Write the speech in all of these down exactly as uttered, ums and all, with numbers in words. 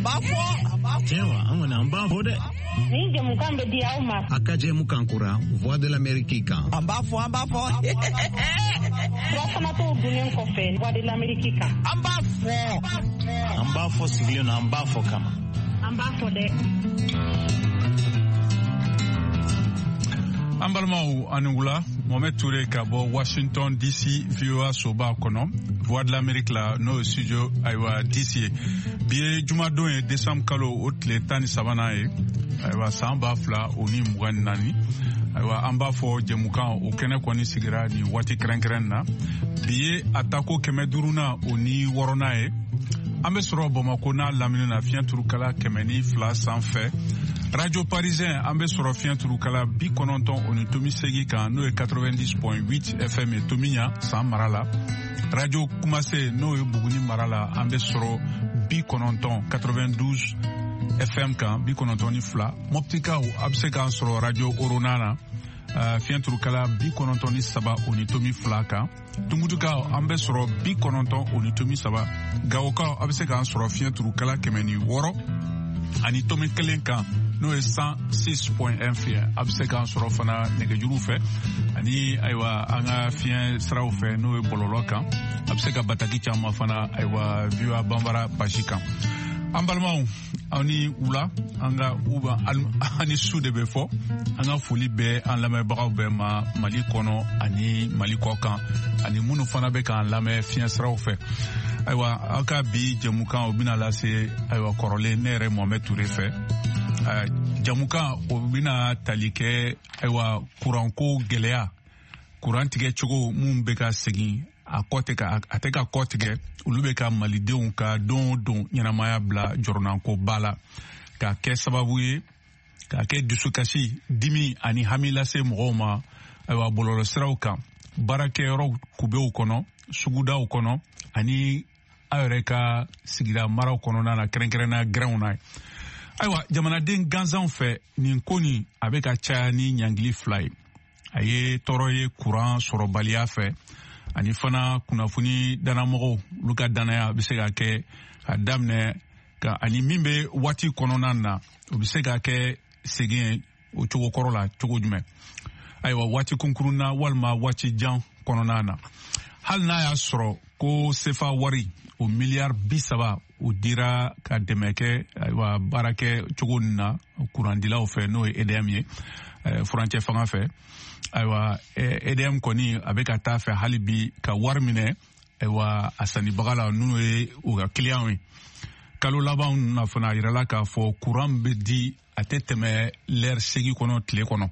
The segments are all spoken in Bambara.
ambafo Tewa amana ambafo de Ninge mukambe di auma Akaje mukankura Voix de l'Amérique ambafo ambafo Wasama to bunen kofe Voix de l'Amérique ambafo ambafo sigilio na ambafo kama ambafo de Ambalmau Anungula, Mohamed Touré Kabo, Washington D C, V O A Soba Kono, Voix de l'Amérique là, no studio Aywa D C. Bien Jumadon et décembre kalo otle tani savana e, Aywa samba fla oni mugani nani. Aywa amba fo jemukan o kene kwani sigira ni wati krenkren na. Bien atako kemeduruna oni worona e. Ambe soro Bamako na lamine na fian turukala kemeni fla sans fait. Radio Parisien ambe soro fian turukala bi kononton onitomi segi kan no e quatre-vingt-dix point huit F M e Tominya san marala. Radio Kumase no e Buguni marala ambe soro bi kononton quatre-vingt-douze F M kan bi kononton ni fla. Moptika ou abse kan soro Radio Oronana uh, fian turukala bi kononton ni saba onitomi fla kan. Tumutuka ambe soro bi kononton onitomi saba. Gawoka abse kan soro fian turukala kemeni woro. Ani tomi kelen kan no e cent six point un fien abse kan soro fana negejuru fe ani aywa anga fien sraw fe no e bololo kan abse ka bataki chama fana aywa viwa bambara pashikan ambalmaw ani ula anga uba ani sude be fo anga foli be an lame bagaw be ma Mali kono ani Mali kokan ani munu fana be kan lame fien sraw fe aywa aka bi jemukan obina lase aywa korole nere Mohamed Touré fe Uh, jamuka obina talike aywa kuranko geleya kurantige chogo mun beka segi akote ka ateka kotige ulube ka malidenw ka don don nyanamaya bla jornanko bala ka ke sababu ye ka ke dusukasi dimi ani hamila se mɔgɔw aywa bololo siraw kan barake yɔrɔ kubew kɔnɔ sugudaw kɔnɔ ani ayɛrɛ ka sigira maraw kɔnɔna na kɛrɛnkɛrɛnna grɛnw na Aywa, jamanaden ganzan fɛ nin ko ni a bɛ ka caya ni ɲangili fila ye. A ye tɔɔrɔ ye kuran sɔrɔbaliya fɛ ani fana kunnafoni danamɔgɔw olu ka danaya bɛ se ka kɛ ka daminɛ ka ani min bɛ waati kɔnɔna na o bɛ se ka kɛ segin o cogo kɔrɔ la cogo jumɛn. Ayiwa waati kunkurun na walima waati jan kɔnɔna na. Hali n'a y'a sɔrɔ ko sefa wari o miliyari bi saba o dira ka dɛmɛ kɛ ayiwa baarakɛ cogo nin na kurandilaw fɛ n'o ye E D M ye furancɛ fanga fɛ ayiwa E D M kɔni a bɛ ka taa fɛ hali bi ka wari minɛ ayiwa a sannibaga la n'o ye u ka kiliyanw ye kalo laban na fana a yirala k'a fɔ kuran bɛ di a tɛ tɛmɛ lɛri segi kɔnɔ tile kɔnɔ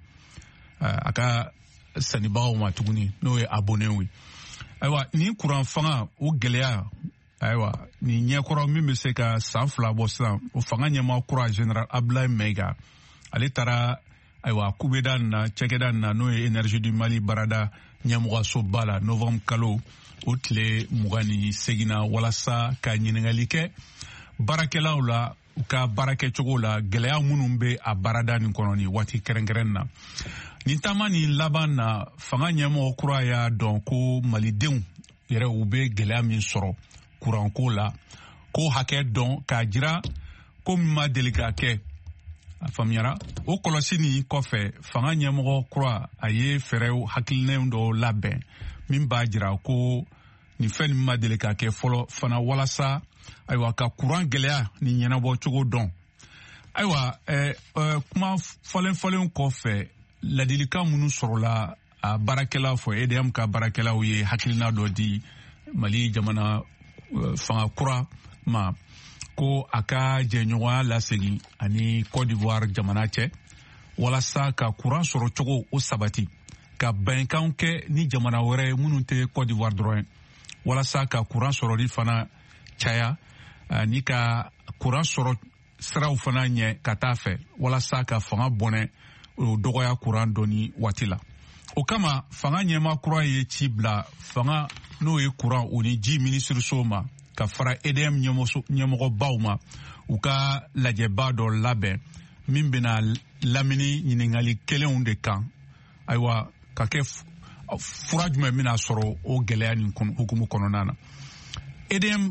a ka sannibagaw ma tuguni n'o ye abonnew ye ayiwa nin kuran fanga o gɛlɛya ayiwa nin ɲɛkɔrɔ min bɛ se ka san fila bɔ sisan o fanga ɲɛmaa kura General Abdoulaye Maiga ale taara ayiwa kubeda nin na cɛkɛda nin na n'o ye Énergie du Mali baarada ɲɛmɔgɔsoba la novembre kalo o tile mugan ni segin na walasa ka ɲininkali kɛ baarakɛlaw la u ka baarakɛcogo la gɛlɛya minnu bɛ a baarada nin kɔnɔ nin waati kɛrɛnkɛrɛn na nin taama nin laban na fanga ɲɛmɔgɔ kura y'a dɔn ko malidenw yɛrɛ u bɛ gɛlɛya min sɔrɔ kuranko la ko hakɛ dɔn k'a jira ko min ma deli ka kɛ a faamuyara o kɔlɔsi nin kɔfɛ fanga ɲɛmɔgɔ kura a ye fɛɛrɛw hakilinɛw dɔw labɛn min b'a jira ko nin fɛn nin ma deli ka kɛ fɔlɔ fana walasa ayiwa ka kuran gɛlɛya nin ɲɛnabɔ cogo dɔn ayiwa ɛɛ ɛɛ kuma fɔlen fɔlen kɔfɛ ladilikan minnu sɔrɔla a baarakɛlaw fɔ E D M ka baarakɛlaw ye hakilina dɔ di Mali jamana fanga kura ma ko a ka jɛɲɔgɔnya lasegin ani Côte d'Ivoire jamana cɛ walasa ka kuran sɔrɔ cogo o sabati ka bɛnkanw kɛ ni jamana wɛrɛ minnu tɛ Côte d'Ivoire dɔrɔn walasa ka kuran sɔrɔli fana caya ani ka kuran sɔrɔ siraw fana ɲɛ ka taa fɛ walasa ka fanga bɔnɛ o dɔgɔya kuran dɔɔni waati la o kama fanga ɲɛma kura ye ci bila fanga n'o ye kuran o ni ji minisiriso ma ka fara E D M ɲɛmɔgɔbaw ma u ka lajɛba dɔ labɛn min bɛna lamini ɲininkali kelenw de kan ayiwa ka kɛ fura jumɛn bɛna sɔrɔ o gɛlɛya nin hukumu kɔnɔna na E D M